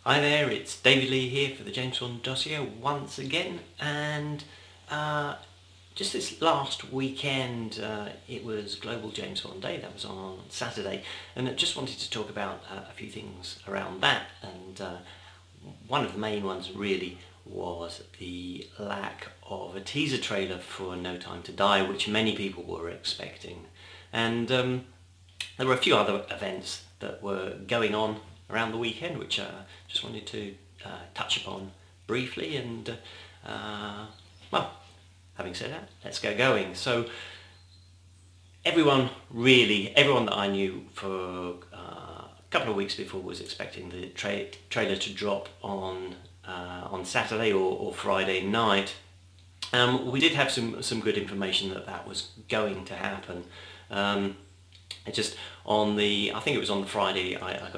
Hi there, it's David Lee here for the James Bond dossier once again, and just this last weekend it was Global James Bond Day. That was on Saturday, and I just wanted to talk about a few things around that, and one of the main ones really was the lack of a teaser trailer for No Time to Die, which many people were expecting, and there were a few other events that were going on around the weekend, which I just wanted to touch upon briefly. And well, having said that, let's get going. So everyone that I knew for a couple of weeks before was expecting the trailer to drop on Saturday or Friday night. We did have some good information that was going to happen. It just I think it was on the Friday,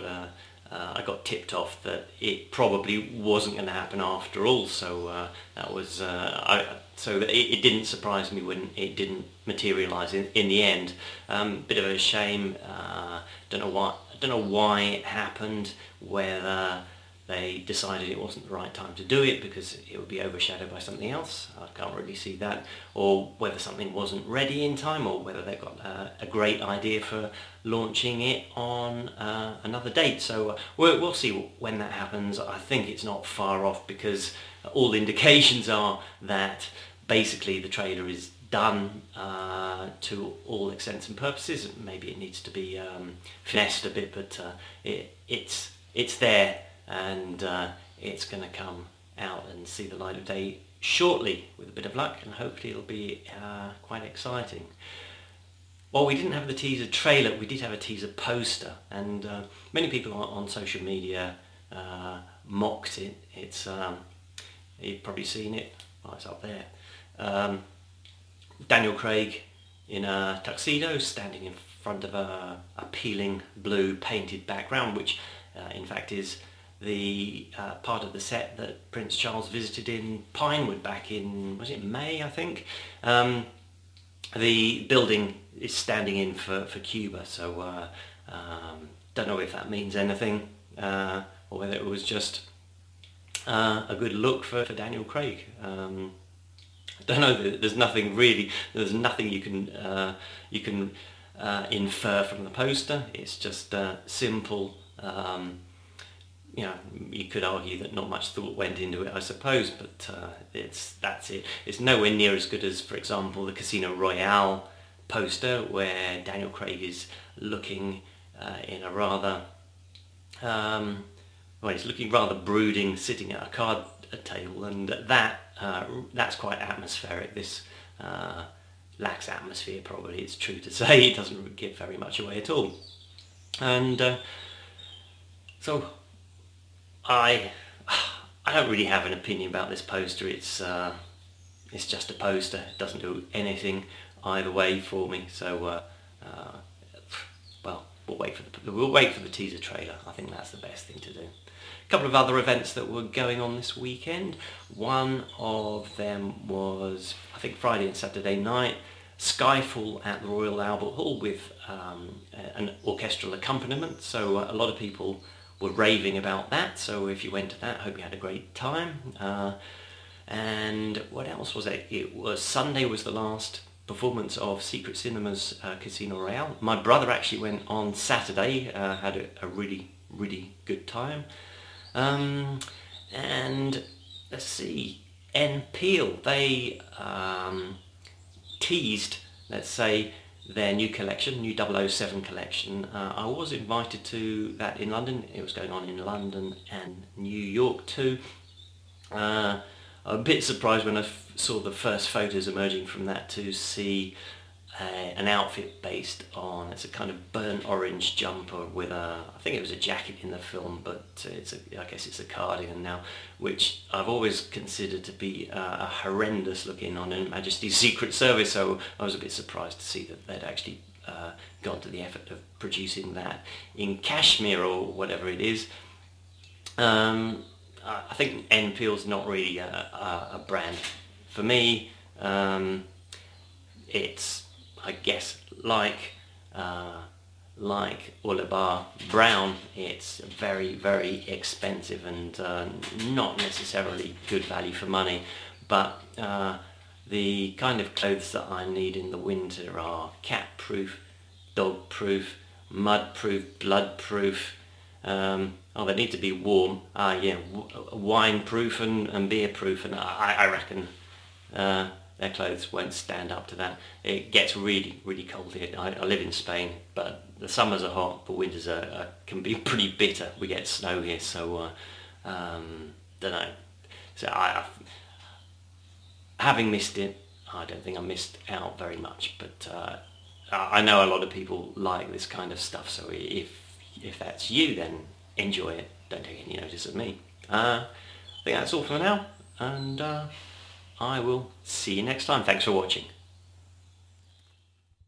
I got tipped off that it probably wasn't going to happen after all. So that was so that it didn't surprise me when it didn't materialise in the end. Bit of a shame. Don't know why it happened. Whether they decided it wasn't the right time to do it because it would be overshadowed by something else. I can't really see that. Or whether something wasn't ready in time, or whether they've got a great idea for launching it on another date. So we'll see when that happens. I think it's not far off, because all indications are that basically the trailer is done to all extents and purposes. Maybe it needs to be finessed a bit, but it's there. And it's going to come out and see the light of day shortly, with a bit of luck, and hopefully it'll be quite exciting. While we didn't have the teaser trailer, we did have a teaser poster, and many people on social media mocked it. You've probably seen it. Oh, it's up there. Daniel Craig in a tuxedo, standing in front of a peeling blue painted background, which in fact is the part of the set that Prince Charles visited in Pinewood back in, was it May, I think? The building is standing in for Cuba, so don't know if that means anything, or whether it was just a good look for Daniel Craig. I don't know. There's nothing you can infer from the poster. It's just simple. You could argue that not much thought went into it, I suppose, but that's it. It's nowhere near as good as, for example, the Casino Royale poster, where Daniel Craig is looking in a rather, he's looking rather brooding, sitting at a card table, and that's quite atmospheric. This lacks atmosphere, probably, it's true to say. It doesn't give very much away at all. And so I don't really have an opinion about this poster. It's just a poster. It doesn't do anything either way for me. So well, we'll wait for the teaser trailer. I think that's the best thing to do. A couple of other events that were going on this weekend. One of them was, I think, Friday and Saturday night, Skyfall at the Royal Albert Hall with an orchestral accompaniment. So a lot of people were raving about that, so if you went to that, I hope you had a great time. And what else was it? It was Sunday was the last performance of Secret Cinema's Casino Royale. My brother actually went on Saturday, had a really, really good time. And let's see, N. Peel, they teased, let's say, their new collection, new 007 collection. I was invited to that in London. It was going on in London and New York too. I'm a bit surprised when I saw the first photos emerging from that to see an outfit based on, it's a kind of burnt orange jumper with I think it was a jacket in the film, but I guess it's a cardigan now, which I've always considered to be a horrendous looking on Her Majesty's Secret Service, so I was a bit surprised to see that they'd actually gone to the effort of producing that in cashmere or whatever it is. I think N. Peel's not really a brand for me. It's, I guess, like like Ulabar Brown, it's very, very expensive and not necessarily good value for money, but the kind of clothes that I need in the winter are cat-proof, dog-proof, mud-proof, blood-proof. They need to be warm. Wine-proof and beer-proof, and I reckon their clothes won't stand up to that. It gets really, really cold here. I live in Spain, but the summers are hot, the winters can be pretty bitter. We get snow here, so don't know. So having missed it, I don't think I missed out very much. But I know a lot of people like this kind of stuff. So if that's you, then enjoy it. Don't take any notice of me. I think that's all for now, and I will see you next time. Thanks for watching.